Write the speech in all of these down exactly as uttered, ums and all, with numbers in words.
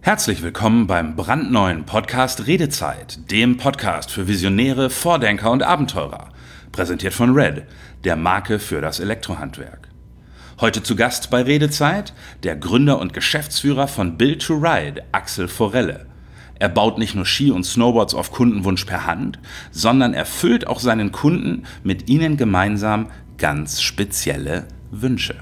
Herzlich willkommen beim brandneuen Podcast Redezeit, dem Podcast für Visionäre, Vordenker und Abenteurer. Präsentiert von Red, der Marke für das Elektrohandwerk. Heute zu Gast bei Redezeit der Gründer und Geschäftsführer von Build to Ride, Axel Forelle. Er baut nicht nur Ski und Snowboards auf Kundenwunsch per Hand, sondern erfüllt auch seinen Kunden mit ihnen gemeinsam ganz spezielle Wünsche.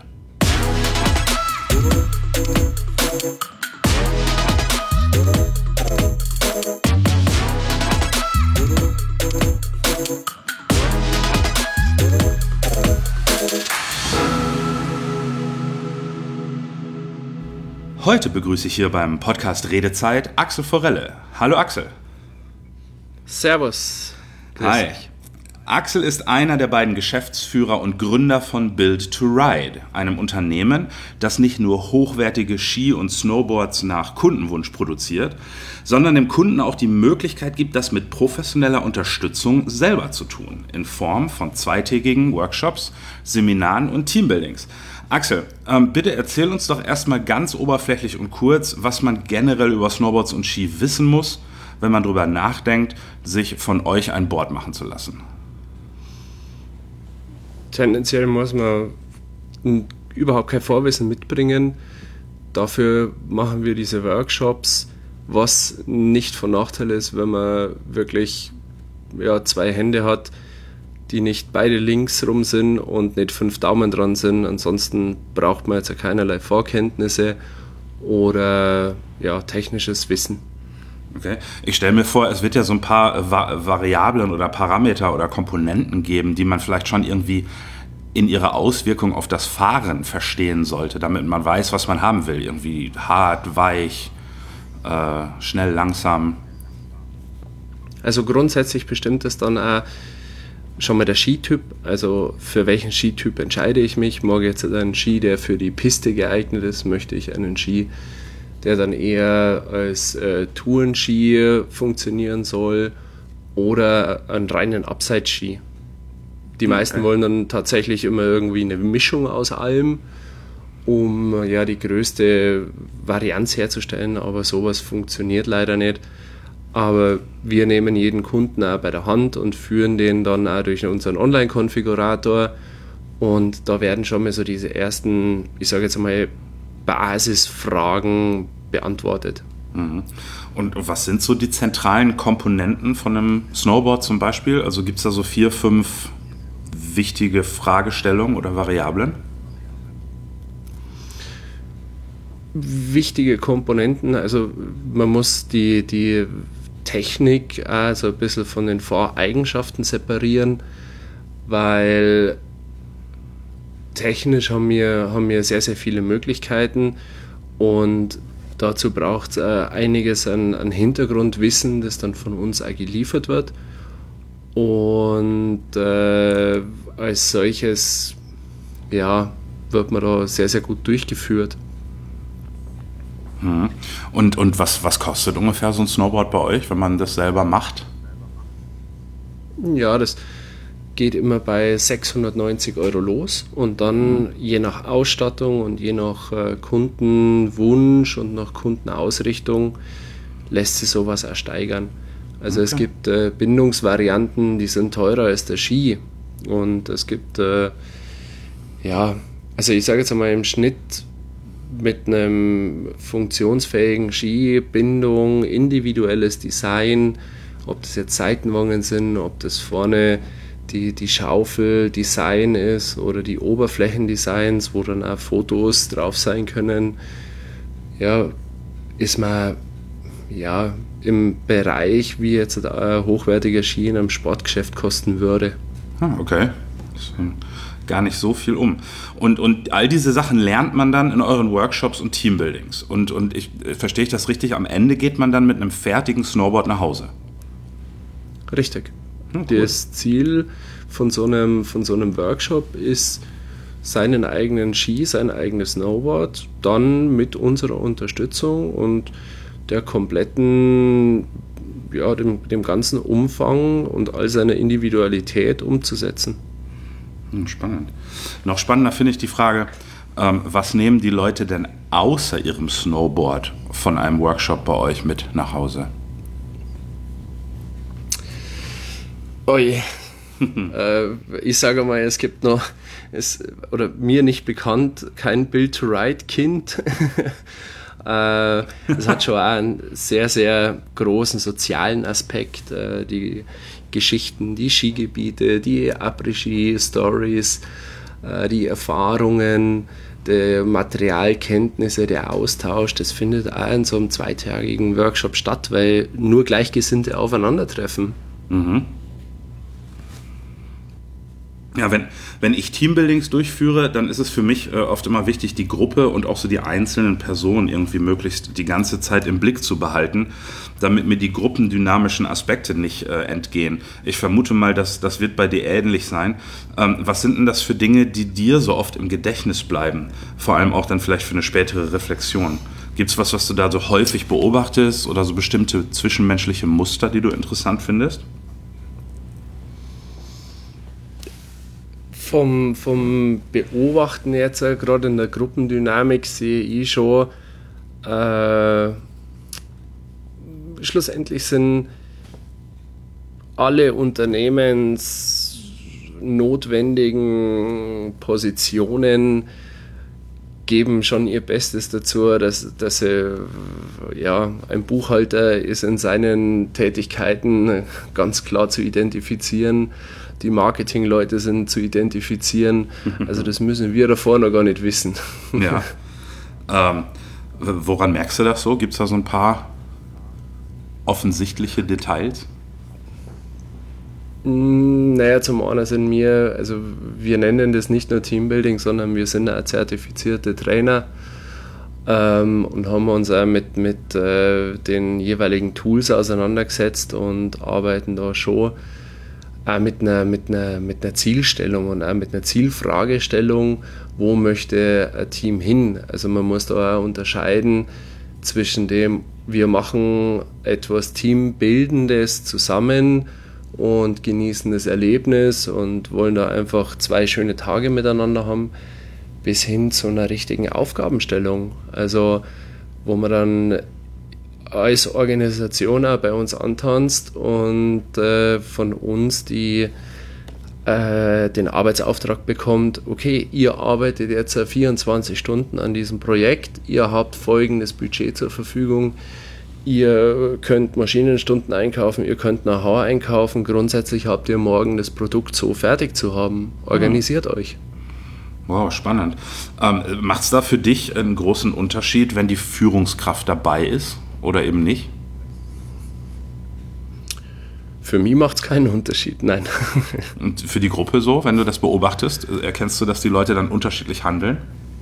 Heute begrüße ich hier beim Podcast Redezeit Axel Forelle. Hallo Axel. Servus. Grüß Hi. dich. Axel ist einer der beiden Geschäftsführer und Gründer von Build to Ride, einem Unternehmen, das nicht nur hochwertige Ski und Snowboards nach Kundenwunsch produziert, sondern dem Kunden auch die Möglichkeit gibt, das mit professioneller Unterstützung selber zu tun, in Form von zweitägigen Workshops, Seminaren und Teambuildings. Axel, ähm, bitte erzähl uns doch erstmal ganz oberflächlich und kurz, was man generell über Snowboards und Ski wissen muss, wenn man darüber nachdenkt, sich von euch ein Board machen zu lassen. Tendenziell muss man n- überhaupt kein Vorwissen mitbringen. Dafür machen wir diese Workshops, was nicht von Nachteil ist, wenn man wirklich ja, zwei Hände hat, die nicht beide links rum sind und nicht fünf Daumen dran sind. Ansonsten braucht man jetzt keinerlei Vorkenntnisse oder ja, technisches Wissen. Okay. Ich stelle mir vor, es wird ja so ein paar Va- Variablen oder Parameter oder Komponenten geben, die man vielleicht schon irgendwie in ihrer Auswirkung auf das Fahren verstehen sollte, damit man weiß, was man haben will. Irgendwie hart, weich, äh, schnell, langsam. Also grundsätzlich bestimmt es dann auch schon mal der Skityp, also für welchen Skityp entscheide ich mich. Mag ich jetzt einen Ski, der für die Piste geeignet ist, möchte ich einen Ski, der dann eher als äh, Tourenski funktionieren soll oder einen reinen Abseitsski. Die meisten Okay. wollen dann tatsächlich immer irgendwie eine Mischung aus allem, um ja die größte Varianz herzustellen, aber sowas funktioniert leider nicht. Aber wir nehmen jeden Kunden auch bei der Hand und führen den dann auch durch unseren Online-Konfigurator und da werden schon mal so diese ersten, ich sage jetzt mal, Basisfragen beantwortet. Mhm. Und was sind so die zentralen Komponenten von einem Snowboard zum Beispiel? Also gibt es da so vier, fünf wichtige Fragestellungen oder Variablen? Wichtige Komponenten, also man muss die, die Technik also ein bisschen von den Fahreigenschaften separieren, weil technisch haben wir, haben wir sehr, sehr viele Möglichkeiten und dazu braucht es äh, einiges an, an Hintergrundwissen, das dann von uns auch geliefert wird und äh, als solches ja, wird man da sehr, sehr gut durchgeführt. Mhm. Und, und was, was kostet ungefähr so ein Snowboard bei euch, wenn man das selber macht? Ja, das geht immer bei sechshundertneunzig Euro los und dann mhm. je nach Ausstattung und je nach äh, Kundenwunsch und nach Kundenausrichtung lässt sich sowas auch steigern. Also okay. Es gibt äh, Bindungsvarianten, die sind teurer als der Ski und es gibt, äh, ja, also ich sage jetzt einmal im Schnitt mit einem funktionsfähigen Ski, Bindung, individuelles Design, ob das jetzt Seitenwangen sind, ob das vorne die, die Schaufel-Design ist oder die Oberflächendesigns, wo dann auch Fotos drauf sein können, ja, ist man ja, im Bereich, wie jetzt ein hochwertiger Ski in einem Sportgeschäft kosten würde. Ah, okay. Das ist gar nicht so viel um. Und, und all diese Sachen lernt man dann in euren Workshops und Teambuildings. Und, und ich verstehe ich das richtig, am Ende geht man dann mit einem fertigen Snowboard nach Hause. Richtig. Hm, cool. Das Ziel von so einem, von so einem Workshop ist, seinen eigenen Ski, sein eigenes Snowboard, dann mit unserer Unterstützung und der kompletten, ja, dem, dem ganzen Umfang und all seiner Individualität umzusetzen. Hm, spannend. Noch spannender finde ich die Frage, Ähm, was nehmen die Leute denn außer ihrem Snowboard von einem Workshop bei euch mit nach Hause? Oi. äh, ich sage mal, es gibt noch, es, oder mir nicht bekannt, kein Build-to-Ride-Kind. äh, es hat schon auch einen sehr, sehr großen sozialen Aspekt. Äh, die Geschichten, die Skigebiete, die Après-Ski-Stories, die Erfahrungen, die Materialkenntnisse, der Austausch, das findet auch in so einem zweitägigen Workshop statt, weil nur Gleichgesinnte aufeinandertreffen. Mhm. Ja, wenn, wenn ich Teambuildings durchführe, dann ist es für mich äh, oft immer wichtig, die Gruppe und auch so die einzelnen Personen irgendwie möglichst die ganze Zeit im Blick zu behalten, damit mir die gruppendynamischen Aspekte nicht äh, entgehen. Ich vermute mal, dass das wird bei dir ähnlich sein. Ähm, was sind denn das für Dinge, die dir so oft im Gedächtnis bleiben? Vor allem auch dann vielleicht für eine spätere Reflexion. Gibt es was, was du da so häufig beobachtest oder so bestimmte zwischenmenschliche Muster, die du interessant findest? Vom, vom Beobachten jetzt, äh, gerade in der Gruppendynamik, sehe ich schon, äh, schlussendlich sind alle unternehmensnotwendigen Positionen geben schon ihr Bestes dazu, dass, dass sie, ja, ein Buchhalter ist in seinen Tätigkeiten ganz klar zu identifizieren. Die Marketingleute sind zu identifizieren. Also das müssen wir davor noch gar nicht wissen. Ja. Ähm, woran merkst du das so? Gibt es da so ein paar offensichtliche Details? Naja, zum einen sind wir, also wir nennen das nicht nur Teambuilding, sondern wir sind auch zertifizierte Trainer ähm, und haben uns auch mit, mit äh, den jeweiligen Tools auseinandergesetzt und arbeiten da schon auch mit einer, mit einer, mit einer Zielstellung und auch mit einer Zielfragestellung, wo möchte ein Team hin. Also man muss da auch unterscheiden zwischen dem, wir machen etwas Teambildendes zusammen und genießen das Erlebnis und wollen da einfach zwei schöne Tage miteinander haben, bis hin zu einer richtigen Aufgabenstellung. Also wo man dann als Organisation auch bei uns antanzt und äh, von uns die äh, den Arbeitsauftrag bekommt, okay, ihr arbeitet jetzt vierundzwanzig Stunden an diesem Projekt, ihr habt folgendes Budget zur Verfügung, ihr könnt Maschinenstunden einkaufen, ihr könnt Know-how einkaufen, grundsätzlich habt ihr morgen das Produkt so fertig zu haben, organisiert mhm. euch. Wow, spannend. Ähm, macht es da für dich einen großen Unterschied, wenn die Führungskraft dabei ist oder eben nicht? Für mich macht es keinen Unterschied, nein. Und für die Gruppe so, wenn du das beobachtest, erkennst du, dass die Leute dann unterschiedlich handeln?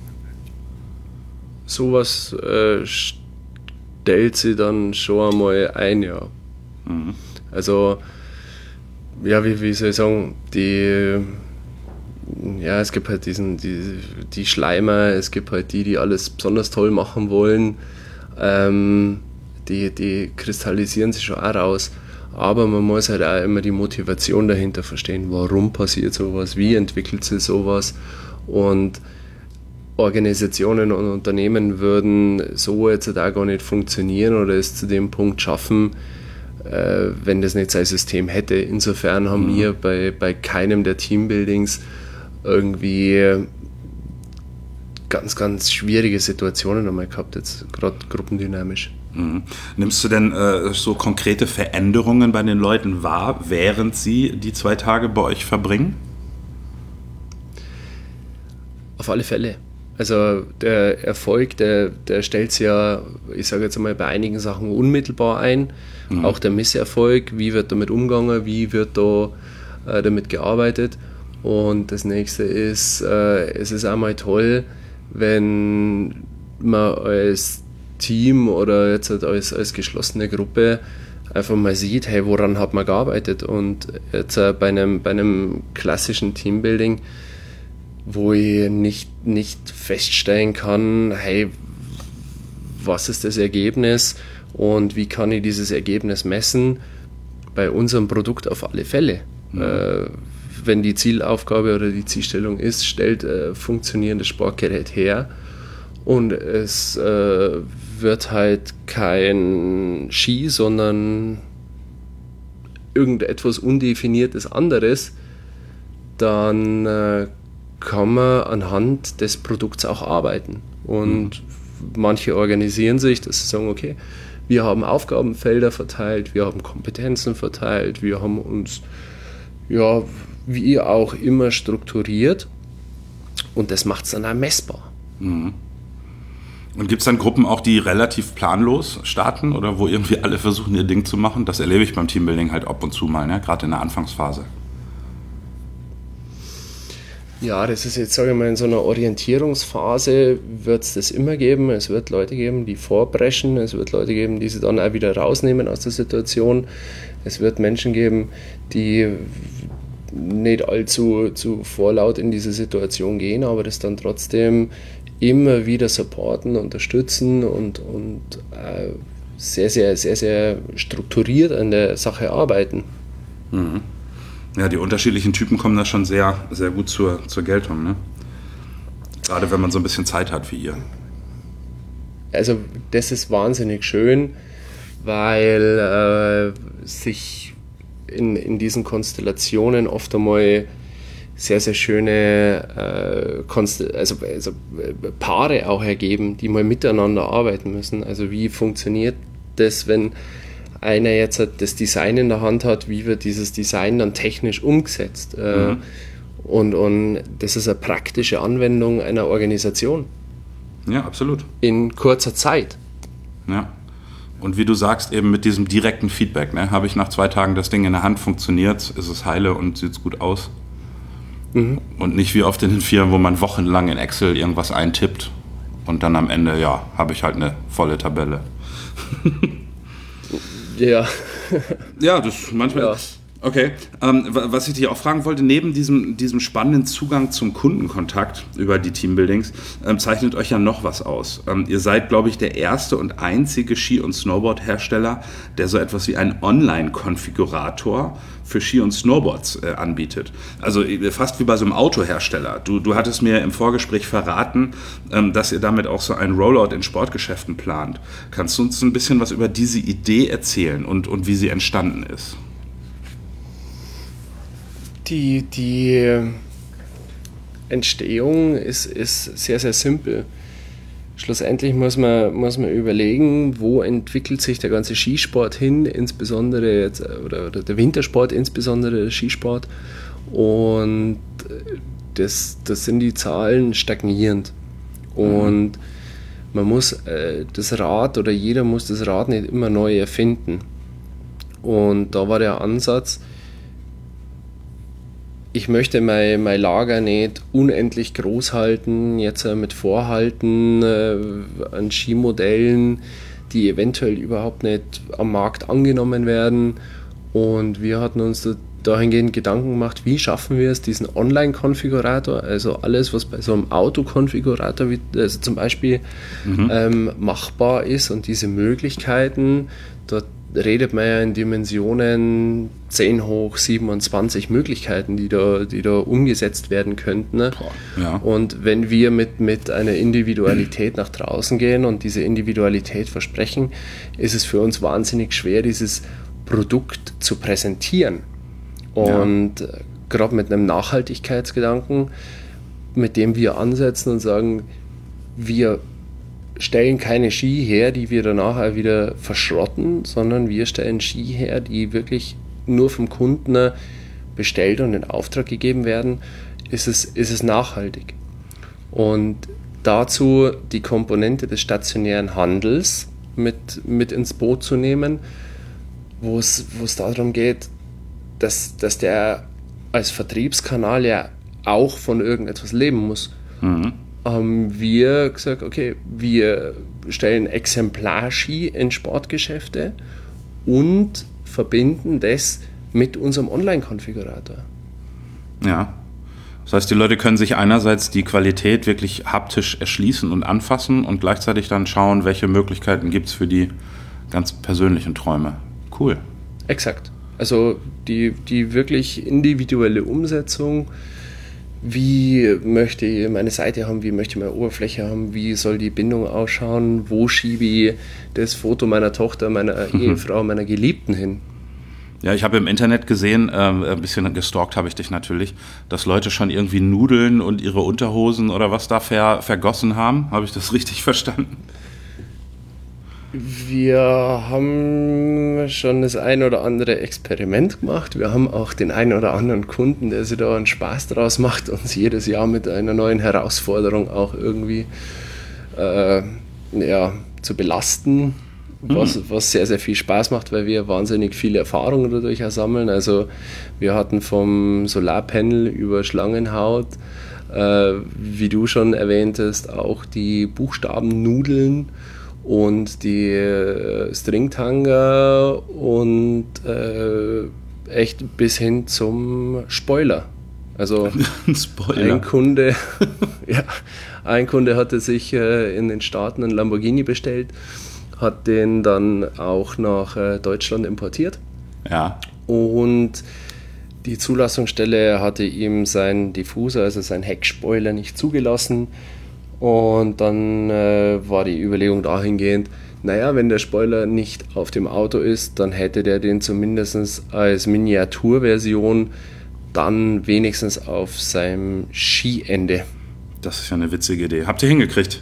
Sowas äh, stellt sie dann schon einmal ein, ja. Mhm. Also, ja, wie, wie soll ich sagen, die, ja, es gibt halt diesen, die, die Schleimer, es gibt halt die, die alles besonders toll machen wollen, ähm, die, die kristallisieren sich schon auch raus. Aber man muss halt auch immer die Motivation dahinter verstehen. Warum passiert sowas? Wie entwickelt sich sowas? Und Organisationen und Unternehmen würden so jetzt auch gar nicht funktionieren oder es zu dem Punkt schaffen, äh, wenn das nicht sein System hätte. Insofern haben mhm. wir bei, bei keinem der Teambuildings irgendwie ganz, ganz schwierige Situationen einmal gehabt, jetzt gerade gruppendynamisch. Mhm. Nimmst du denn äh, so konkrete Veränderungen bei den Leuten wahr, während sie die zwei Tage bei euch verbringen? Auf alle Fälle. Also der Erfolg, der, der stellt sich ja, ich sage jetzt mal, bei einigen Sachen unmittelbar ein. Mhm. Auch der Misserfolg, wie wird damit umgegangen, wie wird da äh, damit gearbeitet. Und das nächste ist, äh, es ist einmal toll, wenn man als Team oder jetzt halt als, als geschlossene Gruppe einfach mal sieht, hey, woran hat man gearbeitet? Und jetzt äh, bei, einem, bei einem klassischen Teambuilding, wo ich nicht, nicht feststellen kann, hey, was ist das Ergebnis und wie kann ich dieses Ergebnis messen? Bei unserem Produkt auf alle Fälle. Mhm. Äh, wenn die Zielaufgabe oder die Zielstellung ist, stellt äh, funktionierendes Sportgerät her und es äh, wird halt kein Ski, sondern irgendetwas Undefiniertes anderes, dann äh, kann man anhand des Produkts auch arbeiten. Und mhm. manche organisieren sich, dass sie sagen, okay, wir haben Aufgabenfelder verteilt, wir haben Kompetenzen verteilt, wir haben uns, ja, wie auch immer strukturiert und das macht es dann auch messbar. Mhm. Und gibt es dann Gruppen auch, die relativ planlos starten oder wo irgendwie alle versuchen, ihr Ding zu machen? Das erlebe ich beim Teambuilding halt ab und zu mal, ne? Gerade in der Anfangsphase. Ja, das ist jetzt, sage ich mal, in so einer Orientierungsphase wird es das immer geben. Es wird Leute geben, die vorbrechen. Es wird Leute geben, die sie dann auch wieder rausnehmen aus der Situation. Es wird Menschen geben, die nicht allzu zu vorlaut in diese Situation gehen, aber das dann trotzdem immer wieder supporten, unterstützen und, und äh, sehr, sehr, sehr, sehr strukturiert an der Sache arbeiten. Mhm. Ja, die unterschiedlichen Typen kommen da schon sehr, sehr gut zur, zur Geltung, ne? Gerade wenn man so ein bisschen Zeit hat wie ihr. Also das ist wahnsinnig schön, weil äh, sich in, in diesen Konstellationen oft einmal sehr, sehr schöne äh, Konst- also, also äh, Paare auch ergeben, die mal miteinander arbeiten müssen. Also wie funktioniert das, wenn einer jetzt das Design in der Hand hat, wie wird dieses Design dann technisch umgesetzt? Mhm. Und, und das ist eine praktische Anwendung einer Organisation. Ja, absolut. In kurzer Zeit. Ja. Und wie du sagst, eben mit diesem direkten Feedback, ne? Habe ich nach zwei Tagen das Ding in der Hand, funktioniert, ist es heile und sieht es gut aus. Mhm. Und nicht wie oft in den Firmen, wo man wochenlang in Excel irgendwas eintippt und dann am Ende, ja, habe ich halt eine volle Tabelle. Ja. Ja, das manchmal. Ja. Okay, ähm, was ich dich auch fragen wollte, neben diesem, diesem spannenden Zugang zum Kundenkontakt über die Teambuildings, ähm, zeichnet euch ja noch was aus. Ähm, ihr seid, glaube ich, der erste und einzige Ski- und Snowboard-Hersteller, der so etwas wie einen Online-Konfigurator für Ski und Snowboards äh, anbietet. Also fast wie bei so einem Autohersteller. Du, du hattest mir im Vorgespräch verraten, ähm, dass ihr damit auch so einen Rollout in Sportgeschäften plant. Kannst du uns ein bisschen was über diese Idee erzählen und, und wie sie entstanden ist? Die, die Entstehung ist, ist sehr, sehr simpel. Schlussendlich muss man, muss man überlegen, wo entwickelt sich der ganze Skisport hin, insbesondere jetzt, oder, oder der Wintersport, insbesondere der Skisport. Und das, das sind die Zahlen stagnierend. Und man muss äh, das Rad, oder jeder muss das Rad nicht immer neu erfinden. Und da war der Ansatz, ich möchte mein, mein Lager nicht unendlich groß halten, jetzt äh, mit Vorhalten äh, an Skimodellen, die eventuell überhaupt nicht am Markt angenommen werden. Und wir hatten uns da, dahingehend Gedanken gemacht, wie schaffen wir es, diesen Online-Konfigurator, also alles, was bei so einem Autokonfigurator wie, also zum Beispiel mhm. ähm, machbar ist und diese Möglichkeiten, dort redet man ja in Dimensionen zehn hoch siebenundzwanzig Möglichkeiten, die da, die da umgesetzt werden könnten. Ne? Ja. Und wenn wir mit, mit einer Individualität nach draußen gehen und diese Individualität versprechen, ist es für uns wahnsinnig schwer, dieses Produkt zu präsentieren. Und ja. gerade mit einem Nachhaltigkeitsgedanken, mit dem wir ansetzen und sagen, wir stellen keine Ski her, die wir danach auch wieder verschrotten, sondern wir stellen Ski her, die wirklich nur vom Kunden bestellt und in Auftrag gegeben werden, ist es, ist es nachhaltig. Und dazu die Komponente des stationären Handels mit, mit ins Boot zu nehmen, wo es, wo es darum geht, dass, dass der als Vertriebskanal ja auch von irgendetwas leben muss. Mhm. Haben wir gesagt, okay, wir stellen Exemplarski in Sportgeschäfte und verbinden das mit unserem Online-Konfigurator. Ja, das heißt, die Leute können sich einerseits die Qualität wirklich haptisch erschließen und anfassen und gleichzeitig dann schauen, welche Möglichkeiten gibt es für die ganz persönlichen Träume. Cool. Exakt. Also die, die wirklich individuelle Umsetzung, wie möchte ich meine Seite haben, wie möchte ich meine Oberfläche haben, wie soll die Bindung ausschauen, wo schiebe ich das Foto meiner Tochter, meiner mhm. Ehefrau, meiner Geliebten hin. Ja, ich habe im Internet gesehen, ähm, ein bisschen gestalkt habe ich dich natürlich, dass Leute schon irgendwie Nudeln und ihre Unterhosen oder was da ver, vergossen haben. Habe ich das richtig verstanden? Wir haben schon das ein oder andere Experiment gemacht. Wir haben auch den einen oder anderen Kunden, der sich da einen Spaß draus macht, uns jedes Jahr mit einer neuen Herausforderung auch irgendwie äh, ja, zu belasten, mhm. was, was sehr, sehr viel Spaß macht, weil wir wahnsinnig viele Erfahrungen dadurch auch sammeln. Also wir hatten vom Solarpanel über Schlangenhaut, äh, wie du schon erwähntest, auch die Buchstabennudeln und die äh, Stringtanger und äh, echt bis hin zum Spoiler. Also Spoiler. ein Kunde, ja, ein Kunde hatte sich äh, in den Staaten einen Lamborghini bestellt, hat den dann auch nach äh, Deutschland importiert. Ja. Und die Zulassungsstelle hatte ihm seinen Diffuser, also seinen Heckspoiler, nicht zugelassen. Und dann äh, war die Überlegung dahingehend, naja, wenn der Spoiler nicht auf dem Auto ist, dann hätte der den zumindest als Miniaturversion dann wenigstens auf seinem Skiende. Das ist ja eine witzige Idee. Habt ihr hingekriegt?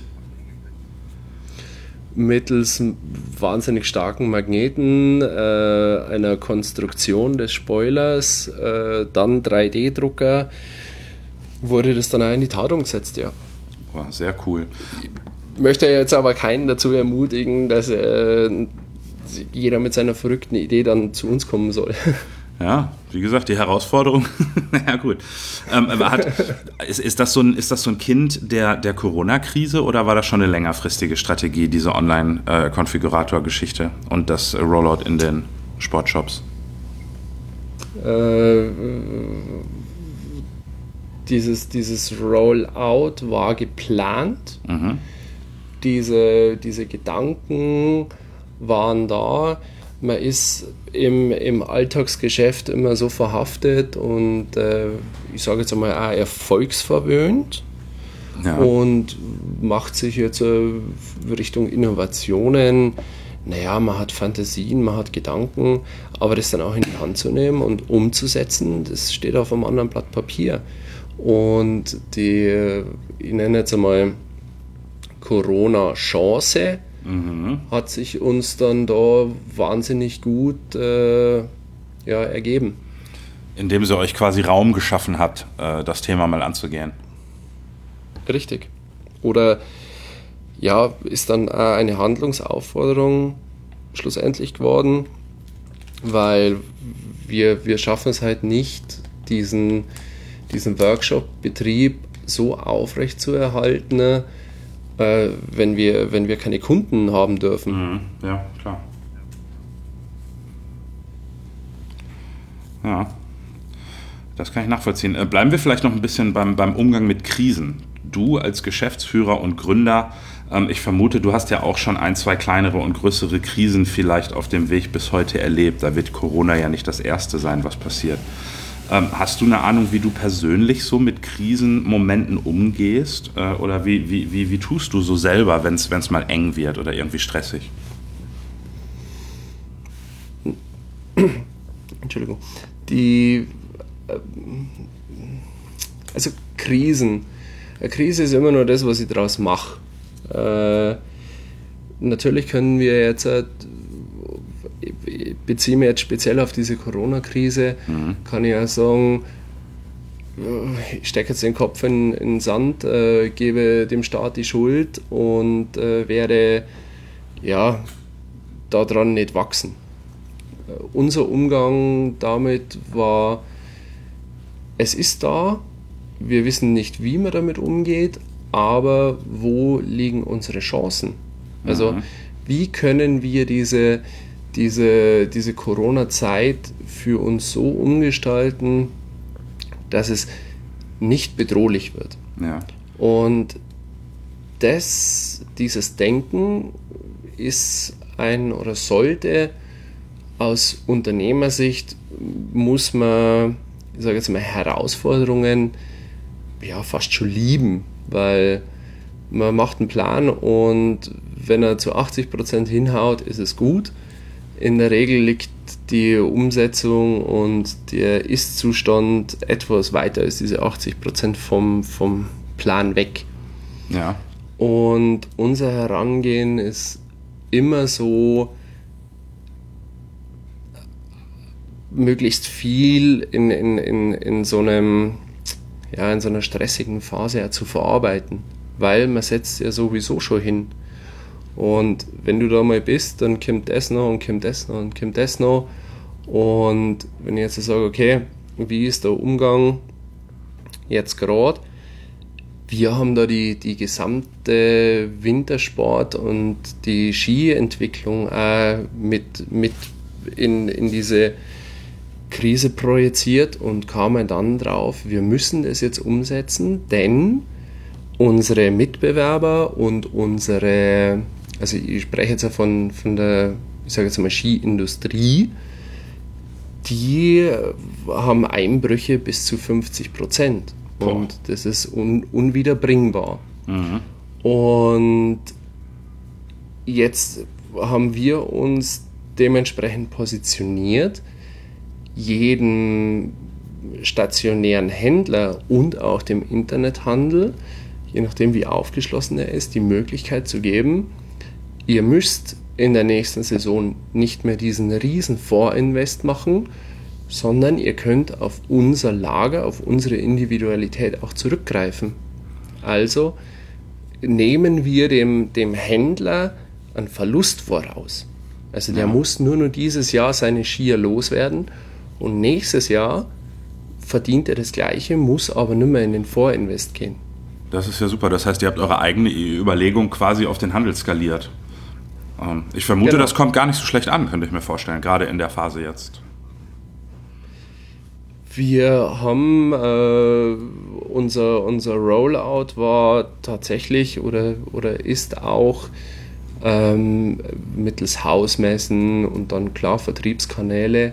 Mittels wahnsinnig starken Magneten, äh, einer Konstruktion des Spoilers, äh, dann drei D Drucker, wurde das dann auch in die Tat umgesetzt, ja. Sehr cool. Ich möchte jetzt aber keinen dazu ermutigen, dass äh, jeder mit seiner verrückten Idee dann zu uns kommen soll. Ja, wie gesagt, die Herausforderung. Ja, gut. Ähm, hat, ist, ist, das so ein, ist das so ein Kind der, der Corona-Krise oder war das schon eine längerfristige Strategie, diese Online-Konfigurator-Geschichte und das Rollout in den Sportshops? Äh, Dieses, dieses Rollout war geplant, mhm. diese, diese Gedanken waren da, man ist im, im Alltagsgeschäft immer so verhaftet und äh, ich sage jetzt einmal auch erfolgsverwöhnt ja. und macht sich jetzt äh, Richtung Innovationen, naja, man hat Fantasien, man hat Gedanken, aber das dann auch in die Hand zu nehmen und umzusetzen, das steht auf einem anderen Blatt Papier. Und die, ich nenne jetzt einmal Corona-Chance, mhm. hat sich uns dann da wahnsinnig gut äh, ja, ergeben. Indem sie euch quasi Raum geschaffen hat, äh, das Thema mal anzugehen. Richtig. Oder ja, ist dann eine Handlungsaufforderung schlussendlich geworden, weil wir, wir schaffen es halt nicht, diesen diesen Workshop-Betrieb so aufrecht zu erhalten, äh, wenn wir, wenn wir keine Kunden haben dürfen. Mhm. Ja, klar. Ja, das kann ich nachvollziehen. Äh, bleiben wir vielleicht noch ein bisschen beim, beim Umgang mit Krisen. Du als Geschäftsführer und Gründer, ähm, ich vermute, du hast ja auch schon ein, zwei kleinere und größere Krisen vielleicht auf dem Weg bis heute erlebt. Da wird Corona ja nicht das Erste sein, was passiert. Ähm, hast du eine Ahnung, wie du persönlich so mit Krisenmomenten umgehst? Äh, oder wie, wie, wie, wie tust du so selber, wenn es mal eng wird oder irgendwie stressig? Entschuldigung. Die, äh, also Krisen. Eine Krise ist immer nur das, was ich daraus mache. Äh, natürlich können wir jetzt... Äh, ich beziehe mich jetzt speziell auf diese Corona-Krise, mhm. kann ich ja sagen, ich stecke jetzt den Kopf in, in den Sand, äh, gebe dem Staat die Schuld und äh, werde ja, daran nicht wachsen. Äh, unser Umgang damit war, es ist da, wir wissen nicht, wie man damit umgeht, aber wo liegen unsere Chancen? Also mhm. wie können wir diese diese, diese Corona-Zeit für uns so umgestalten, dass es nicht bedrohlich wird. Ja. Und das, dieses Denken ist ein oder sollte aus Unternehmersicht muss man, ich sage jetzt mal, Herausforderungen ja fast schon lieben, weil man macht einen Plan und wenn er zu achtzig Prozent hinhaut, ist es gut. In der Regel liegt die Umsetzung und der Ist-Zustand etwas weiter als diese achtzig Prozent vom, vom Plan weg. Ja. Und unser Herangehen ist immer so, möglichst viel in, in, in, in, so einem, ja, in so einer stressigen Phase ja zu verarbeiten, weil man setzt ja sowieso schon hin. Und wenn du da mal bist, dann kommt das noch und kommt das noch und kommt das noch. Und wenn ich jetzt sage, okay, wie ist der Umgang jetzt gerade? Wir haben da die, die gesamte Wintersport- und die Skientwicklung auch mit, mit in, in diese Krise projiziert und kamen dann drauf, wir müssen das jetzt umsetzen, denn unsere Mitbewerber und unsere, also ich spreche jetzt ja von, von der, ich sage jetzt mal Skiindustrie, die haben Einbrüche bis zu fünfzig Prozent. Und das ist un, unwiederbringbar. Mhm. Und jetzt haben wir uns dementsprechend positioniert, jeden stationären Händler und auch dem Internethandel, je nachdem wie aufgeschlossen er ist, die Möglichkeit zu geben, ihr müsst in der nächsten Saison nicht mehr diesen riesen Vorinvest machen, sondern ihr könnt auf unser Lager, auf unsere Individualität auch zurückgreifen. Also nehmen wir dem, dem Händler einen Verlust voraus. Also der ja. muss nur noch dieses Jahr seine Skier loswerden und nächstes Jahr verdient er das Gleiche, muss aber nicht mehr in den Vorinvest gehen. Das ist ja super. Das heißt, ihr habt eure eigene Überlegung quasi auf den Handel skaliert. Ich vermute, genau. Das kommt gar nicht so schlecht an, könnte ich mir vorstellen, gerade in der Phase jetzt. Wir haben, äh, unser, unser Rollout war tatsächlich oder, oder ist auch ähm, mittels Hausmessen und dann klar Vertriebskanäle,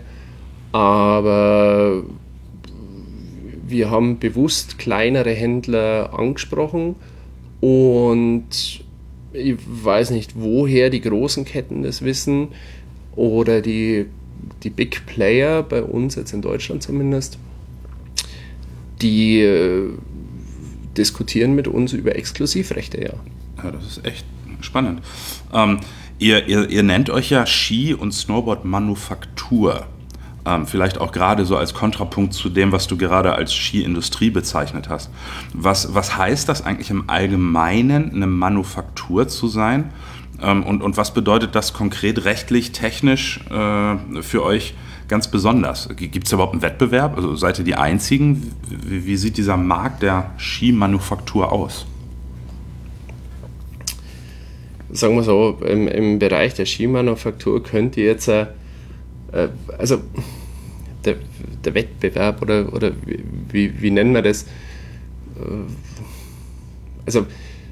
aber wir haben bewusst kleinere Händler angesprochen und ich weiß nicht, woher die großen Ketten das wissen oder die die Big Player, bei uns jetzt in Deutschland zumindest, die äh, diskutieren mit uns über Exklusivrechte, ja. Ja, das ist echt spannend. Ähm, ihr, ihr, ihr nennt euch ja Ski- und Snowboard-Manufaktur. Ähm, vielleicht auch gerade so als Kontrapunkt zu dem, was du gerade als Skiindustrie bezeichnet hast. Was, was heißt das eigentlich im Allgemeinen, eine Manufaktur zu sein? Und, und was bedeutet das konkret rechtlich, technisch äh, für euch ganz besonders? Gibt es überhaupt einen Wettbewerb? Also seid ihr die Einzigen? Wie, wie sieht dieser Markt der Skimanufaktur aus? Sagen wir so, im, im Bereich der Skimanufaktur könnt ihr jetzt, äh, also der, der Wettbewerb oder, oder wie, wie nennen wir das? Äh, also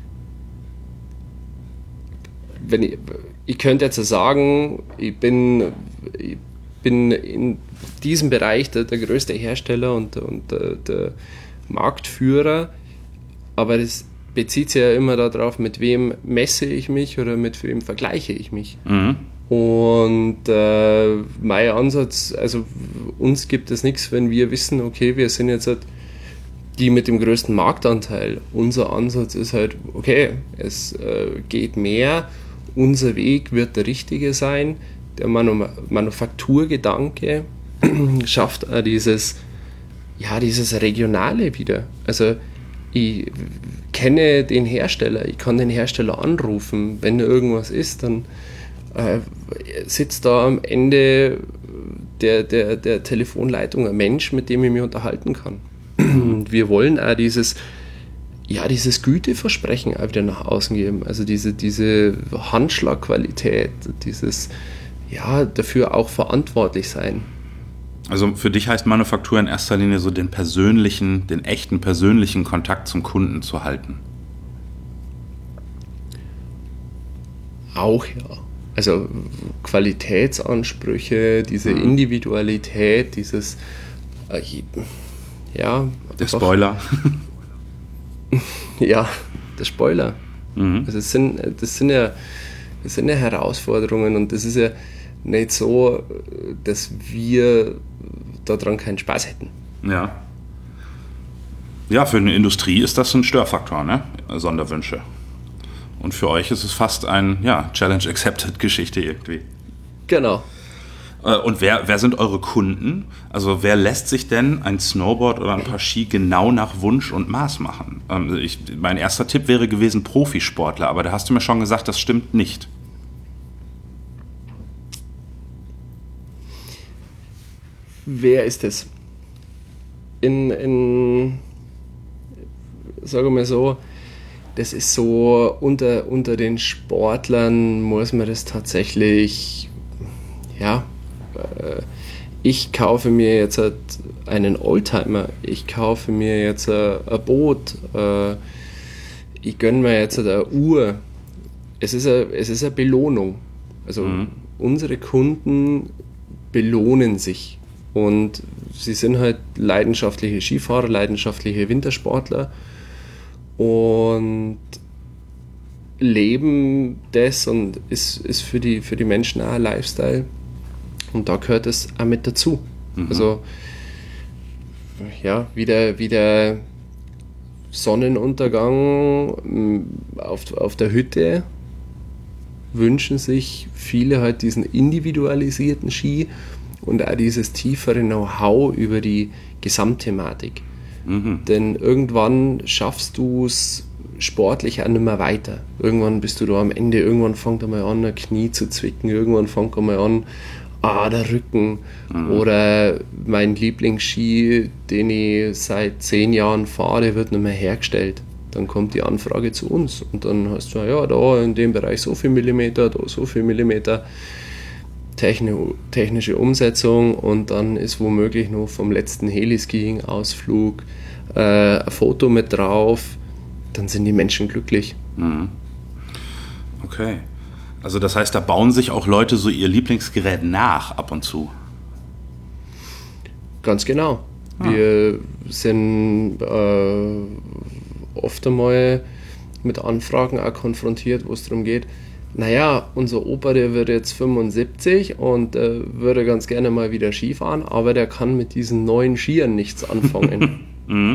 Wenn ich, ich könnte jetzt sagen, ich bin, ich bin in diesem Bereich der, der größte Hersteller und, und der, der Marktführer, aber das bezieht sich ja immer darauf, mit wem messe ich mich oder mit wem vergleiche ich mich. Mhm. Und äh, mein Ansatz, also uns gibt es nichts, wenn wir wissen, okay, wir sind jetzt halt die mit dem größten Marktanteil. Unser Ansatz ist halt, okay, es äh, geht mehr. Unser Weg wird der richtige sein. Der Manu- Manufakturgedanke schafft auch dieses, ja, dieses Regionale wieder. Also ich kenne den Hersteller, ich kann den Hersteller anrufen. Wenn irgendwas ist, dann äh, sitzt da am Ende der, der, der Telefonleitung ein Mensch, mit dem ich mich unterhalten kann. Und wir wollen auch dieses ja, dieses Güteversprechen auch wieder nach außen geben, also diese, diese Handschlagqualität, dieses, ja, dafür auch verantwortlich sein. Also für dich heißt Manufaktur in erster Linie so den persönlichen, den echten persönlichen Kontakt zum Kunden zu halten. Auch, ja. also Qualitätsansprüche, diese mhm. Individualität, dieses äh, ja. Der Spoiler. Ja, der Spoiler. Mhm. Also das sind, das sind ja, das sind ja Herausforderungen und das ist ja nicht so, dass wir daran keinen Spaß hätten. Ja. Ja, für eine Industrie ist das ein Störfaktor, ne? Sonderwünsche. Und für euch ist es fast ein, ja, Challenge-Accepted-Geschichte irgendwie. Genau. Und wer, wer sind eure Kunden? Also wer lässt sich denn ein Snowboard oder ein paar Ski genau nach Wunsch und Maß machen? Ich, mein erster Tipp wäre gewesen Profisportler, aber da hast du mir schon gesagt, das stimmt nicht. Wer ist es? In, in sagen wir mal so, das ist so, unter, unter den Sportlern muss man das tatsächlich, ja, äh, ich kaufe mir jetzt einen Oldtimer, ich kaufe mir jetzt ein Boot, äh, ich gönne mir jetzt eine Uhr. Es ist eine, es ist eine Belohnung. Also mhm. unsere Kunden belohnen sich. Und sie sind halt leidenschaftliche Skifahrer, leidenschaftliche Wintersportler und leben das und ist, ist für die, für die Menschen auch ein Lifestyle. Und da gehört es auch mit dazu. Mhm. Also, ja, wie der, wie der Sonnenuntergang auf, auf der Hütte wünschen sich viele halt diesen individualisierten Ski und auch dieses tiefere Know-how über die Gesamtthematik. Mhm. Denn irgendwann schaffst du es sportlich auch nicht mehr weiter. Irgendwann bist du da am Ende, irgendwann fängt einmal an, ein Knie zu zwicken, irgendwann fängt einmal an, ah, der Rücken. Mhm. Oder mein Lieblingsski, den ich seit zehn Jahren fahre, wird nicht mehr hergestellt. Dann kommt die Anfrage zu uns und dann hast du, ja, da in dem Bereich so viel Millimeter, da so viel Millimeter. Technische Umsetzung und dann ist womöglich noch vom letzten Heliskiing-Ausflug äh, ein Foto mit drauf, dann sind die Menschen glücklich. Mhm. Okay. Also das heißt, da bauen sich auch Leute so ihr Lieblingsgerät nach ab und zu? Ganz genau. Ah. Wir sind äh, oft einmal mit Anfragen auch konfrontiert, wo es darum geht, naja, unser Opa, der wird jetzt fünfundsiebzig und äh, würde ganz gerne mal wieder Ski fahren, aber der kann mit diesen neuen Skiern nichts anfangen. Mhm.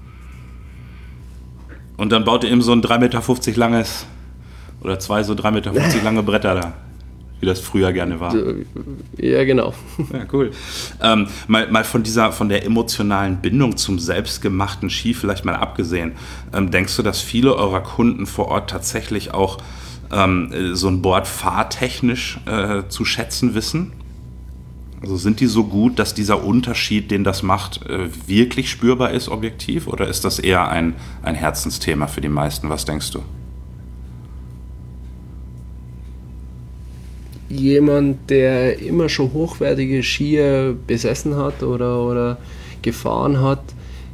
Und dann baut ihr ihm so ein drei Meter fünfzig langes oder zwei so drei Meter fünfzig lange Bretter da, wie das früher gerne war. Ja, genau. Ja, cool. Ähm, mal, mal von dieser, von der emotionalen Bindung zum selbstgemachten Ski vielleicht mal abgesehen, ähm, denkst du, dass viele eurer Kunden vor Ort tatsächlich auch ähm, so ein Board fahrtechnisch äh, zu schätzen wissen? Also sind die so gut, dass dieser Unterschied, den das macht, äh, wirklich spürbar ist, objektiv? Oder ist das eher ein, ein Herzensthema für die meisten? Was denkst du? Jemand, der immer schon hochwertige Skier besessen hat oder, oder gefahren hat,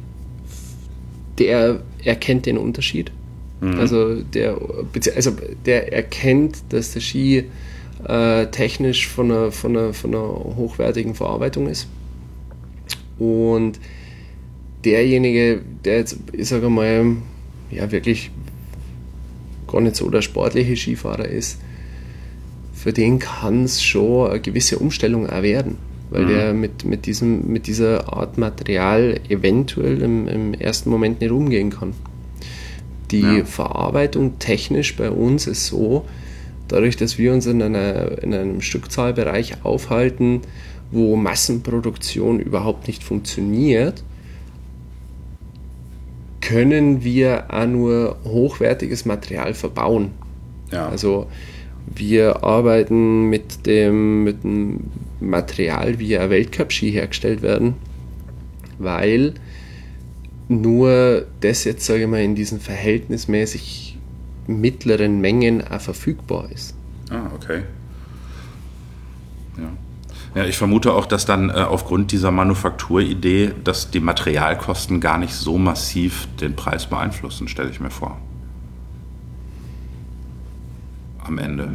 der erkennt den Unterschied. Mhm. Also, der, also der erkennt, dass der Ski äh, technisch von einer, von, einer, von einer hochwertigen Verarbeitung ist. Und derjenige, der jetzt, ich sage mal, ja wirklich gar nicht so der sportliche Skifahrer ist, für den kann es schon eine gewisse Umstellung auch werden, weil mhm. der mit, mit, diesem, mit dieser Art Material eventuell im, im ersten Moment nicht umgehen kann. Die ja. Verarbeitung technisch bei uns ist so, dadurch, dass wir uns in, einer, in einem Stückzahlbereich aufhalten, wo Massenproduktion überhaupt nicht funktioniert, können wir auch nur hochwertiges Material verbauen. Ja. Also wir arbeiten mit dem, mit dem Material, wie ein Weltcup-Ski hergestellt werden, weil nur das jetzt, sage ich mal, in diesen verhältnismäßig mittleren Mengen auch verfügbar ist. Ah, okay. Ja. Ja, ich vermute auch, dass dann äh, aufgrund dieser Manufakturidee, dass die Materialkosten gar nicht so massiv den Preis beeinflussen, stelle ich mir vor. am Ende?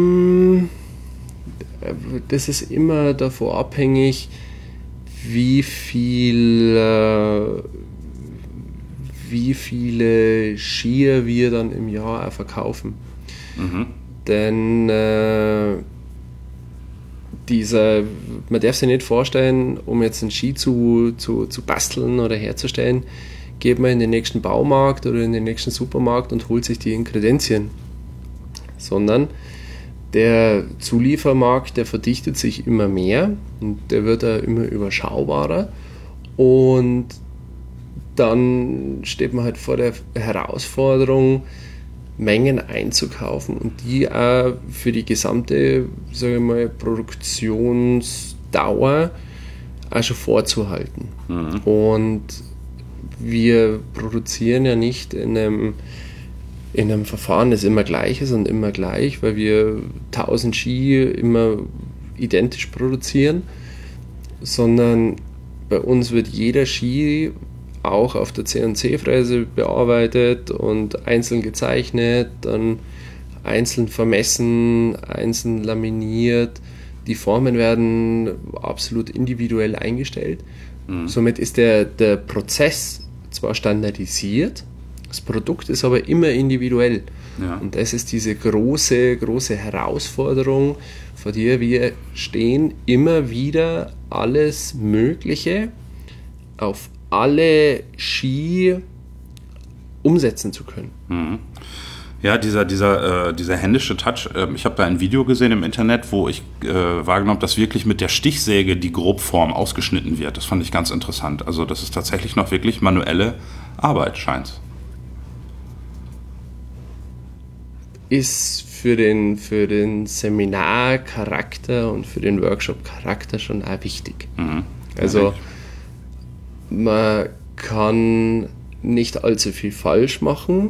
Das ist immer davon abhängig, wie viel, äh, wie viele Skier wir dann im Jahr auch verkaufen. Mhm. Denn äh, dieser, man darf sich nicht vorstellen, um jetzt einen Ski zu, zu, zu basteln oder herzustellen, geht man in den nächsten Baumarkt oder in den nächsten Supermarkt und holt sich die Inkredenzien. Sondern der Zuliefermarkt, der verdichtet sich immer mehr und der wird da immer überschaubarer und dann steht man halt vor der Herausforderung, Mengen einzukaufen und die auch für die gesamte, sage ich mal, Produktionsdauer auch schon vorzuhalten. Mhm. Und wir produzieren ja nicht in einem in einem Verfahren, das immer gleich ist und immer gleich, weil wir tausend Ski immer identisch produzieren, sondern bei uns wird jeder Ski auch auf der C N C-Fräse bearbeitet und einzeln gezeichnet, dann einzeln vermessen, einzeln laminiert. Die Formen werden absolut individuell eingestellt. Mhm. Somit ist der, der Prozess zwar standardisiert, das Produkt ist aber immer individuell. Ja. Und das ist diese große, große Herausforderung, vor der wir stehen, immer wieder alles Mögliche auf alle Ski umsetzen zu können. Mhm. Ja, dieser, dieser, äh, dieser händische Touch, äh, ich habe da ein Video gesehen im Internet, wo ich äh, wahrgenommen habe, dass wirklich mit der Stichsäge die Grobform ausgeschnitten wird. Das fand ich ganz interessant. Also das ist tatsächlich noch wirklich manuelle Arbeit, scheint's. Ist für den, für den Seminarcharakter und für den Workshop-Charakter schon auch wichtig. Mhm. Also man kann nicht allzu viel falsch machen,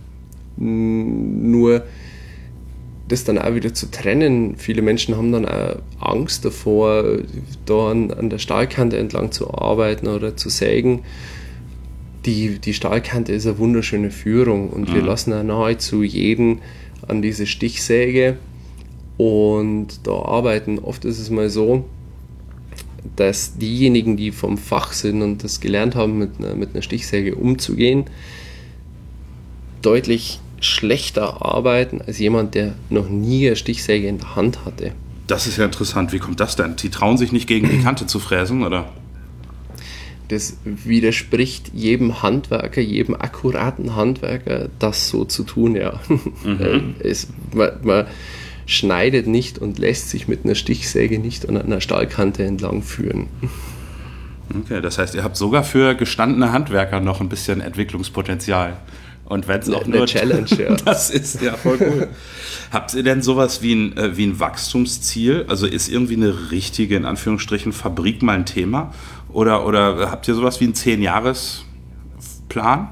nur das dann auch wieder zu trennen. Viele Menschen haben dann auch Angst davor, da an, an der Stahlkante entlang zu arbeiten oder zu sägen. Die, die Stahlkante ist eine wunderschöne Führung und mhm. wir lassen auch nahezu jeden an diese Stichsäge und da arbeiten. Oft ist es mal so, dass diejenigen, die vom Fach sind und das gelernt haben, mit einer, mit einer Stichsäge umzugehen, deutlich schlechter arbeiten als jemand, der noch nie eine Stichsäge in der Hand hatte. Das ist ja interessant. Wie kommt das denn? Die trauen sich nicht gegen die Kante zu fräsen, oder? Das widerspricht jedem Handwerker, jedem akkuraten Handwerker, das so zu tun, ja. Mhm. es, man, man schneidet nicht und lässt sich mit einer Stichsäge nicht an einer Stahlkante entlang führen. Okay, das heißt, ihr habt sogar für gestandene Handwerker noch ein bisschen Entwicklungspotenzial. Und wenn es auch eine nur Challenge, ja. Das ist ja voll cool. Habt ihr denn sowas wie ein, äh, wie ein Wachstumsziel? Also ist irgendwie eine richtige, in Anführungsstrichen, Fabrik mal ein Thema? Oder, oder habt ihr sowas wie einen zehn-Jahres-Plan?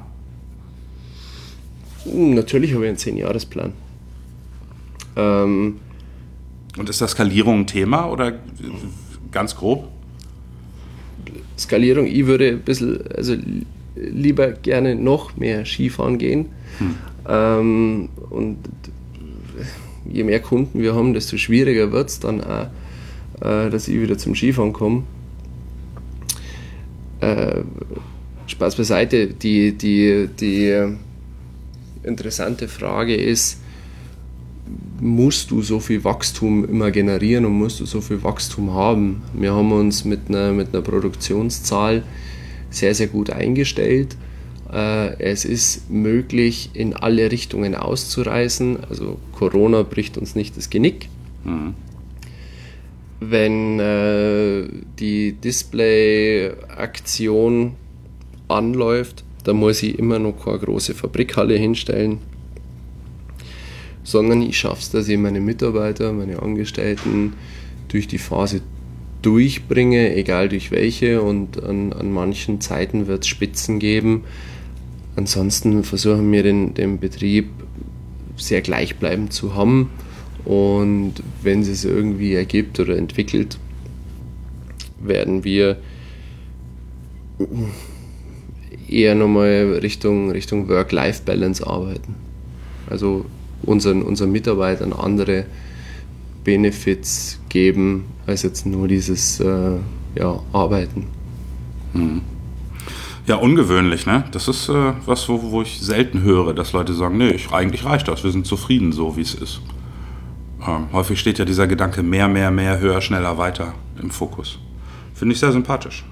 Natürlich habe ich einen zehn-Jahres-Plan. Ähm, Und ist da Skalierung ein Thema oder ganz grob? Skalierung, ich würde ein bisschen, also lieber gerne noch mehr Skifahren gehen. Hm. Ähm, und je mehr Kunden wir haben, desto schwieriger wird es dann auch, äh, dass ich wieder zum Skifahren komme. Äh, Spaß beiseite, die, die, die interessante Frage ist, musst du so viel Wachstum immer generieren und musst du so viel Wachstum haben? Wir haben uns mit einer, mit einer Produktionszahl sehr, sehr gut eingestellt. Äh, es ist möglich, in alle Richtungen auszureißen. Also Corona bricht uns nicht das Genick. Mhm. Wenn äh, die Display-Aktion anläuft, dann muss ich immer noch keine große Fabrikhalle hinstellen, sondern ich schaffe es, dass ich meine Mitarbeiter, meine Angestellten durch die Phase durchbringe, egal durch welche, und an, an manchen Zeiten wird es Spitzen geben. Ansonsten versuchen wir den, den Betrieb sehr gleichbleibend zu haben. Und wenn es es irgendwie ergibt oder entwickelt, werden wir eher nochmal Richtung, Richtung Work-Life-Balance arbeiten. Also unseren, unseren Mitarbeitern andere Benefits geben, als jetzt nur dieses äh, ja, Arbeiten. Mhm. Ja, ungewöhnlich, ne? Das ist äh, was, wo, wo ich selten höre, dass Leute sagen, nee, ich, eigentlich reicht das, wir sind zufrieden so, wie es ist. Ähm, häufig steht ja dieser Gedanke mehr, mehr, mehr, höher, schneller, weiter im Fokus. Finde ich sehr sympathisch.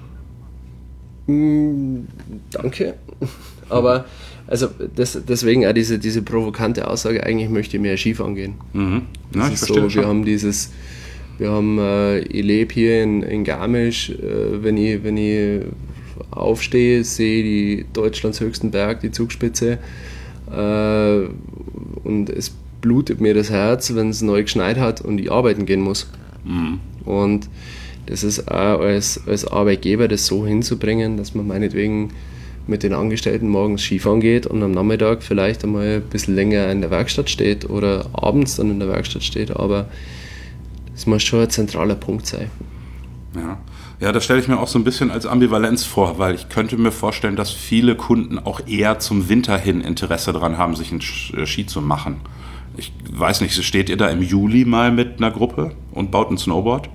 Mm, danke. Aber also das, deswegen auch diese, diese provokante Aussage, eigentlich möchte ich mehr Skifahren gehen. Mhm. Ja, Das ich ist verstehe so, schon. wir haben dieses, wir haben, äh, ich lebe hier in, in Garmisch, äh, wenn ich, wenn ich aufstehe, sehe die Deutschlands höchsten Berg, die Zugspitze, äh, und es blutet mir das Herz, wenn es neu geschneit hat und ich arbeiten gehen muss. Mhm. Und das ist auch als, als Arbeitgeber das so hinzubringen, dass man meinetwegen mit den Angestellten morgens Skifahren geht und am Nachmittag vielleicht einmal ein bisschen länger in der Werkstatt steht oder abends dann in der Werkstatt steht, aber das muss schon ein zentraler Punkt sein. Ja. Ja, das stelle ich mir auch so ein bisschen als Ambivalenz vor, weil ich könnte mir vorstellen, dass viele Kunden auch eher zum Winter hin Interesse daran haben, sich einen Ski zu machen. Ich weiß nicht, steht ihr da im Juli mal mit einer Gruppe und baut ein Snowboard?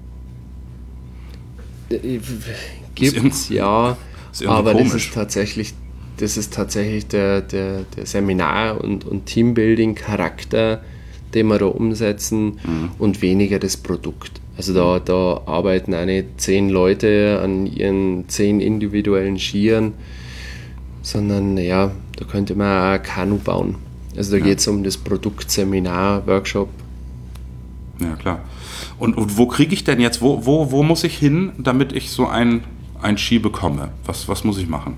Gibt's, ja, aber komisch. das ist tatsächlich, das ist tatsächlich der, der, der Seminar- und, und Teambuilding-Charakter, den wir da umsetzen, mhm. und weniger das Produkt. Also da, da arbeiten eine zehn Leute an ihren zehn individuellen Skiern, sondern ja, da könnte man auch Kanu bauen. Also da ja. geht es um das Produkt, Seminar, Workshop. Ja, klar. Und, und wo kriege ich denn jetzt, wo, wo, wo muss ich hin, damit ich so ein, ein Ski bekomme? Was, was muss ich machen?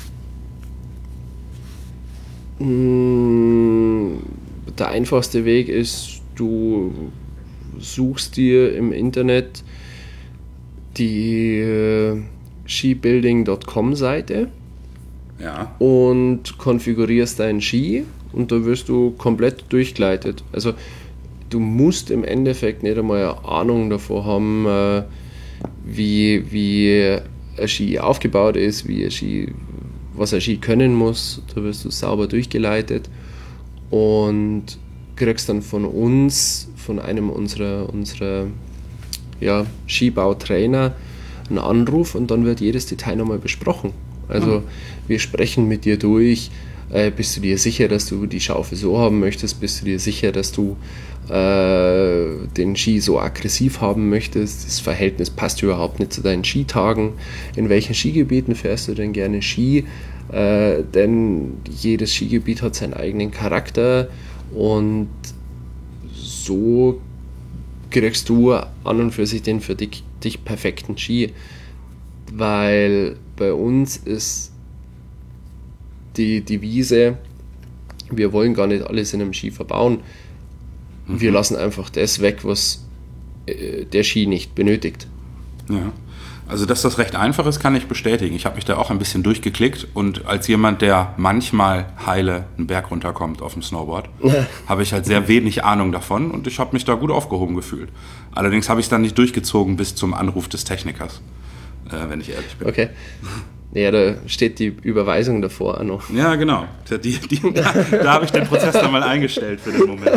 Der einfachste Weg ist, du suchst dir im Internet die äh, skibuilding Punkt com Seite, ja. und konfigurierst deinen Ski und da wirst du komplett durchgeleitet. Also du musst im Endeffekt nicht einmal eine Ahnung davor haben, äh, wie, wie ein Ski aufgebaut ist, wie ein Ski, was ein Ski können muss. Da wirst du sauber durchgeleitet und kriegst dann von uns, von einem unserer, unserer ja, Skibautrainer einen Anruf und dann wird jedes Detail nochmal besprochen. Also mhm. wir sprechen mit dir durch, äh, bist du dir sicher, dass du die Schaufel so haben möchtest, bist du dir sicher, dass du äh, den Ski so aggressiv haben möchtest, das Verhältnis passt überhaupt nicht zu deinen Skitagen, in welchen Skigebieten fährst du denn gerne Ski, äh, denn jedes Skigebiet hat seinen eigenen Charakter und so kriegst du an und für sich den für dich, dich perfekten Ski, weil bei uns ist die Devise, wir wollen gar nicht alles in einem Ski verbauen, mhm. wir lassen einfach das weg, was äh, der Ski nicht benötigt. Ja. Also, dass das recht einfach ist, kann ich bestätigen. Ich habe mich da auch ein bisschen durchgeklickt und als jemand, der manchmal heile einen Berg runterkommt auf dem Snowboard, habe ich halt sehr wenig Ahnung davon und ich habe mich da gut aufgehoben gefühlt. Allerdings habe ich es dann nicht durchgezogen bis zum Anruf des Technikers, äh, wenn ich ehrlich bin. Okay. Ja, da steht die Überweisung davor auch noch. Ja, genau. Die, die, da da habe ich den Prozess dann mal eingestellt für den Moment.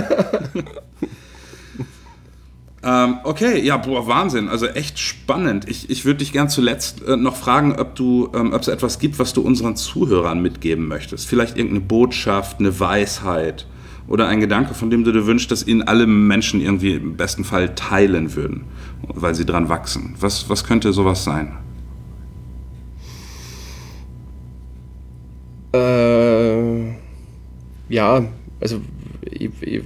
Ähm, okay, ja, boah, Wahnsinn, also echt spannend. Ich, ich würde dich gern zuletzt äh, noch fragen, ob du, ähm, ob es etwas gibt, was du unseren Zuhörern mitgeben möchtest. Vielleicht irgendeine Botschaft, eine Weisheit oder ein Gedanke, von dem du dir wünschst, dass ihn alle Menschen irgendwie im besten Fall teilen würden, weil sie dran wachsen. Was, was könnte sowas sein? Äh, ja, also ich, ich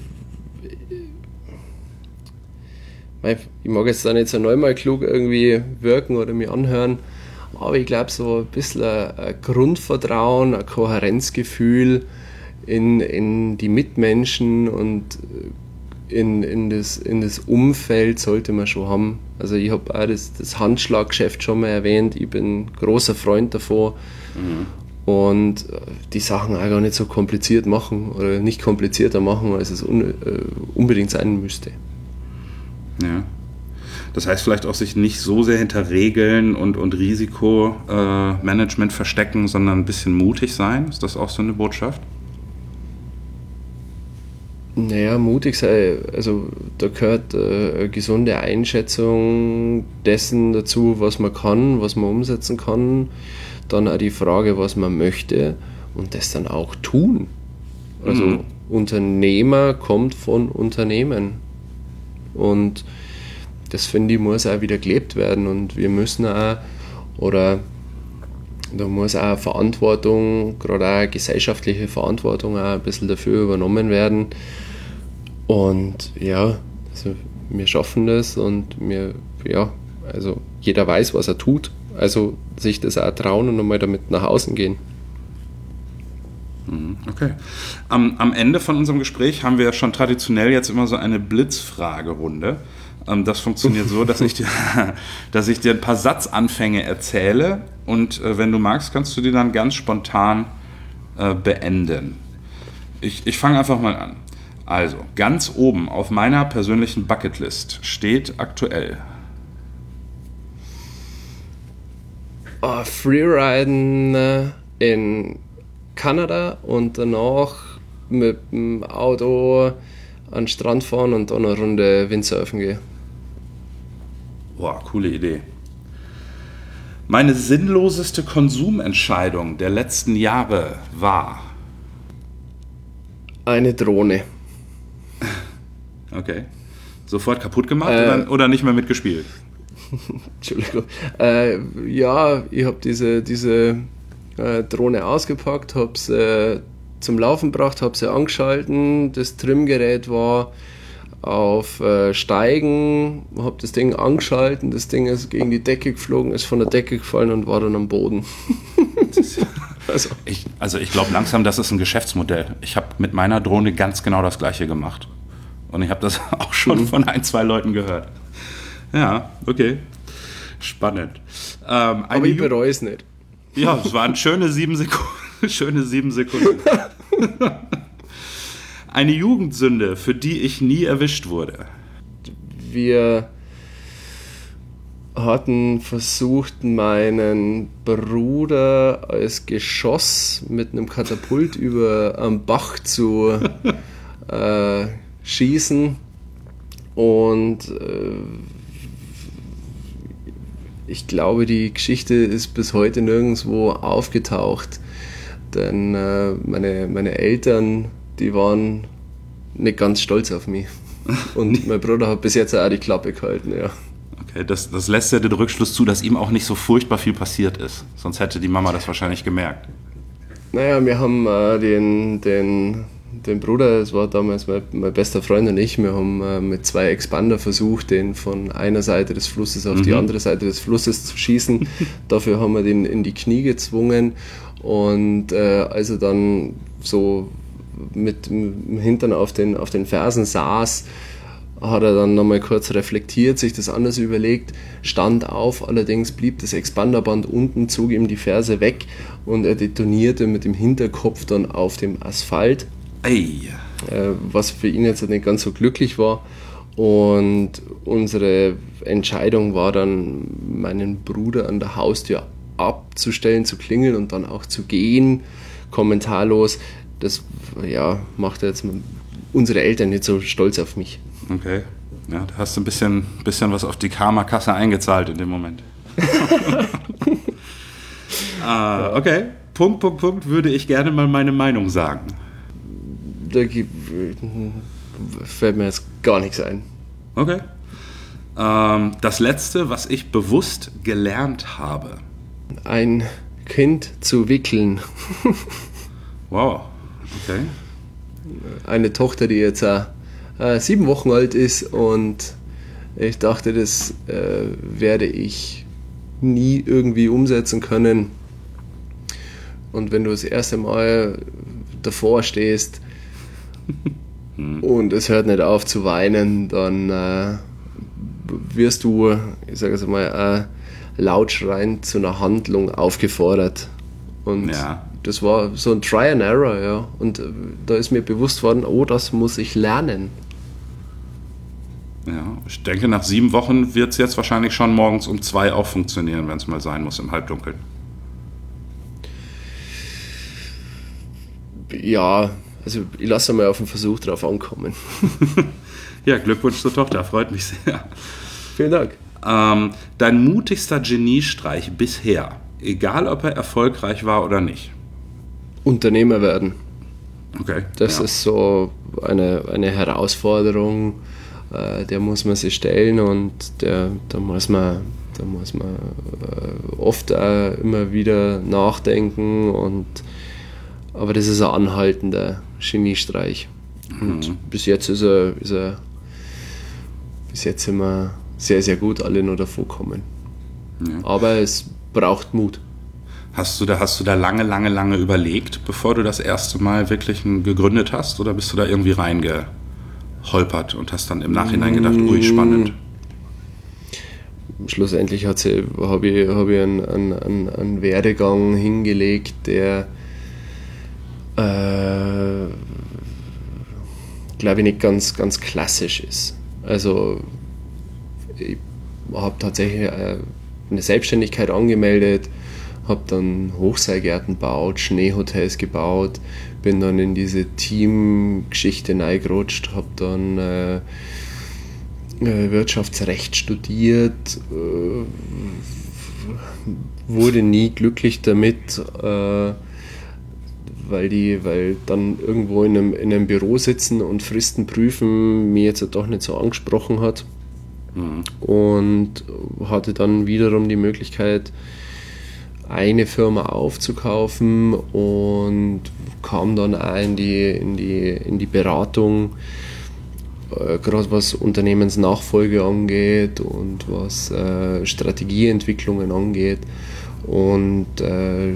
Ich mag jetzt da nicht so neunmal klug irgendwie wirken oder mir anhören, aber ich glaube, so ein bisschen ein Grundvertrauen, ein Kohärenzgefühl in, in die Mitmenschen und in, in, das, in das Umfeld sollte man schon haben. Also ich habe auch das, das Handschlaggeschäft schon mal erwähnt, ich bin ein großer Freund davon, mhm. und die Sachen auch gar nicht so kompliziert machen oder nicht komplizierter machen, als es un, äh, unbedingt sein müsste. Ja. Das heißt vielleicht auch sich nicht so sehr hinter Regeln und, und Risikomanagement äh, verstecken, sondern ein bisschen mutig sein. Ist das auch so eine Botschaft? Naja, mutig sein, also da gehört äh, eine gesunde Einschätzung dessen dazu, was man kann, was man umsetzen kann. Dann auch die Frage, was man möchte und das dann auch tun. Also mhm. Unternehmer kommt von Unternehmen. Und das, finde ich, muss auch wieder gelebt werden. Und wir müssen auch, oder da muss auch Verantwortung, gerade auch gesellschaftliche Verantwortung auch ein bisschen dafür übernommen werden. Und ja, also wir schaffen das und wir, ja, also jeder weiß, was er tut. Also sich das auch trauen und nochmal damit nach außen gehen. Okay. Am, am Ende von unserem Gespräch haben wir ja schon traditionell jetzt immer so eine Blitzfragerunde. Das funktioniert so, dass ich dir, dass ich dir ein paar Satzanfänge erzähle und äh, wenn du magst, kannst du die dann ganz spontan äh, beenden. Ich, ich fange einfach mal an. Also, ganz oben auf meiner persönlichen Bucketlist steht aktuell oh, Freeriden in Kanada und danach mit dem Auto an den Strand fahren und dann eine Runde Windsurfen gehen. Boah, coole Idee. Meine sinnloseste Konsumentscheidung der letzten Jahre war? Eine Drohne. Okay. Sofort kaputt gemacht äh, oder, oder nicht mehr mitgespielt? Entschuldigung. Äh, ja, ich habe diese, diese äh, Drohne ausgepackt, habe sie äh, zum Laufen gebracht, habe sie angeschalten. Das Trimgerät war auf äh, Steigen, habe das Ding angeschalten, das Ding ist gegen die Decke geflogen, ist von der Decke gefallen und war dann am Boden. also ich, also ich glaube langsam, das ist ein Geschäftsmodell. Ich habe mit meiner Drohne ganz genau das Gleiche gemacht. Und ich habe das auch schon mhm. von ein, zwei Leuten gehört. Ja, okay. Spannend. Ähm, Aber ich bereue es nicht. Ja, es waren schöne sieben Sekunden. Schöne sieben Sekunden. Eine Jugendsünde, für die ich nie erwischt wurde. Wir hatten versucht, meinen Bruder als Geschoss mit einem Katapult über am Bach zu äh, schießen und äh, ich glaube, die Geschichte ist bis heute nirgendwo aufgetaucht, denn äh, meine, meine Eltern, die waren nicht ganz stolz auf mich und mein Bruder hat bis jetzt auch die Klappe gehalten, ja. Okay, das, das lässt ja den Rückschluss zu, dass ihm auch nicht so furchtbar viel passiert ist, sonst hätte die Mama das wahrscheinlich gemerkt. Naja, wir haben äh, den, den, den Bruder, das war damals mein, mein bester Freund und ich, wir haben äh, mit zwei Expander versucht, den von einer Seite des Flusses auf mhm. die andere Seite des Flusses zu schießen. Dafür haben wir den in die Knie gezwungen und äh, als er dann so mit dem Hintern auf den, auf den Fersen saß, hat er dann nochmal kurz reflektiert, sich das anders überlegt, stand auf, allerdings blieb das Expanderband unten, zog ihm die Ferse weg und er detonierte mit dem Hinterkopf dann auf dem Asphalt. Ey. Äh, was für ihn jetzt nicht ganz so glücklich war. Und unsere Entscheidung war dann, meinen Bruder an der Haustür abzustellen, zu klingeln und dann auch zu gehen, kommentarlos. Das ja, macht jetzt unsere Eltern nicht so stolz auf mich. Okay, ja, da hast du ein bisschen, bisschen was auf die Karma-Kasse eingezahlt in dem Moment. ah, okay, Punkt, Punkt, Punkt, würde ich gerne mal meine Meinung sagen. Da gibt, fällt mir jetzt gar nichts ein. Okay. Ähm, das Letzte, was ich bewusst gelernt habe. Ein Kind zu wickeln. Wow, okay. Eine Tochter, die jetzt äh, sieben Wochen alt ist und ich dachte, das äh, werde ich nie irgendwie umsetzen können. Und wenn du das erste Mal davor stehst und es hört nicht auf zu weinen, dann äh, wirst du, ich sage es mal, äh, laut schreiend zu einer Handlung aufgefordert. Und ja. Das war so ein Try and Error, ja. Und äh, da ist mir bewusst worden, oh, das muss ich lernen. Ja, ich denke, nach sieben Wochen wird es jetzt wahrscheinlich schon morgens um zwei auch funktionieren, wenn es mal sein muss, im Halbdunkeln. Ja, Also ich lasse mal auf den Versuch drauf ankommen. Ja, Glückwunsch zur Tochter, freut mich sehr. Vielen Dank. Ähm, dein mutigster Geniestreich bisher, egal ob er erfolgreich war oder nicht? Unternehmer werden. Okay. Das ja. ist so eine, eine Herausforderung, äh, der muss man sich stellen und der, da muss man, da muss man äh, oft auch immer wieder nachdenken. Und, aber das ist ein anhaltender Geniestreich. Und mhm. bis jetzt ist er, ist er bis jetzt sind wir sehr, sehr gut alle noch davor kommen. Ja. Aber es braucht Mut. Hast du, da, hast du da lange, lange, lange überlegt, bevor du das erste Mal wirklich gegründet hast? Oder bist du da irgendwie reingeholpert und hast dann im Nachhinein gedacht, ui, spannend? Schlussendlich habe ich, hab ich einen, einen, einen Werdegang hingelegt, der, äh, glaube ich, nicht ganz, ganz klassisch ist. Also ich habe tatsächlich eine Selbstständigkeit angemeldet, habe dann Hochseilgärten gebaut, Schneehotels gebaut, bin dann in diese Teamgeschichte reingerutscht, habe dann äh, Wirtschaftsrecht studiert, äh, wurde nie glücklich damit, äh, weil die, weil dann irgendwo in einem, in einem Büro sitzen und Fristen prüfen mir jetzt doch nicht so angesprochen hat. Mhm. Und hatte dann wiederum die Möglichkeit, eine Firma aufzukaufen und kam dann auch in die, in die, in die Beratung, äh, gerade was Unternehmensnachfolge angeht und was äh, Strategieentwicklungen angeht. Und äh,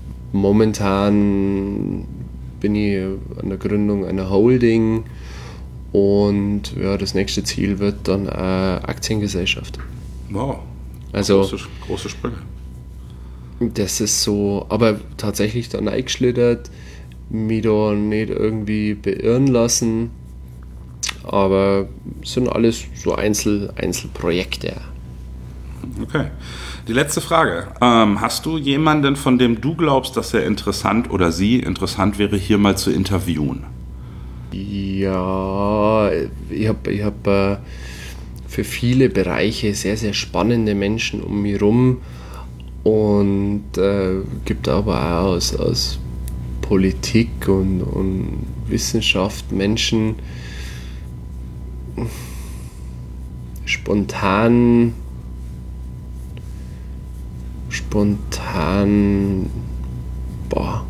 momentan bin ich an der Gründung einer Holding und ja, das nächste Ziel wird dann eine Aktiengesellschaft. Wow, also große, große Sprünge. Das ist so, aber tatsächlich dann eingeschlittert, mich da nicht irgendwie beirren lassen, aber es sind alles so Einzel, Einzelprojekte. Okay. Die letzte Frage. Ähm, hast du jemanden, von dem du glaubst, dass er interessant oder sie interessant wäre, hier mal zu interviewen? Ja, ich habe ich hab, äh, für viele Bereiche sehr, sehr spannende Menschen um mich herum und äh, gibt aber auch aus, aus Politik und, und Wissenschaft Menschen spontan spontan boah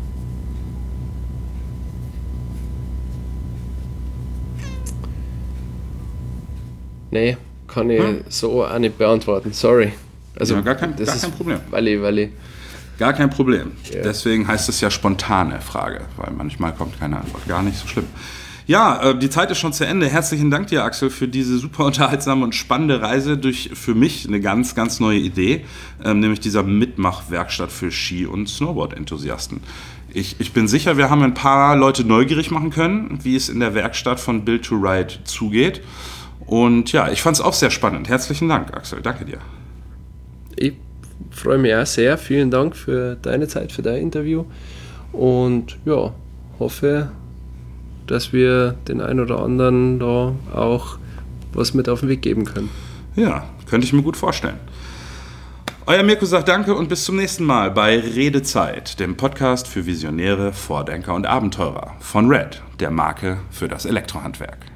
nee, kann ich hm? so auch nicht beantworten, sorry. Also ja, gar kein, das gar ist, kein Problem. Weil ich, weil ich, gar kein Problem. Ja. Deswegen heißt es ja spontane Frage, weil manchmal kommt keine Antwort. Gar nicht so schlimm. Ja, die Zeit ist schon zu Ende. Herzlichen Dank dir, Axel, für diese super unterhaltsame und spannende Reise durch für mich eine ganz, ganz neue Idee, nämlich dieser Mitmachwerkstatt für Ski- und Snowboard-Enthusiasten. Ich, ich bin sicher, wir haben ein paar Leute neugierig machen können, wie es in der Werkstatt von Build to Ride zugeht. Und ja, ich fand es auch sehr spannend. Herzlichen Dank, Axel. Danke dir. Ich freue mich auch sehr. Vielen Dank für deine Zeit, für dein Interview. Und ja, hoffe, dass wir den einen oder anderen da auch was mit auf den Weg geben können. Ja, könnte ich mir gut vorstellen. Euer Mirko sagt Danke und bis zum nächsten Mal bei Redezeit, dem Podcast für Visionäre, Vordenker und Abenteurer von Red, der Marke für das Elektrohandwerk.